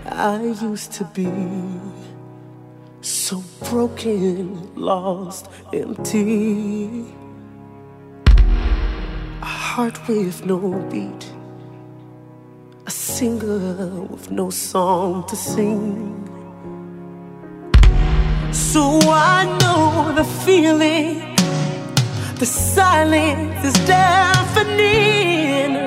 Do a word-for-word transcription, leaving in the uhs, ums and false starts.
I used to be so broken, lost, empty. A heart with no beat, a singer with no song to sing. So I know the feeling, the silence is deafening.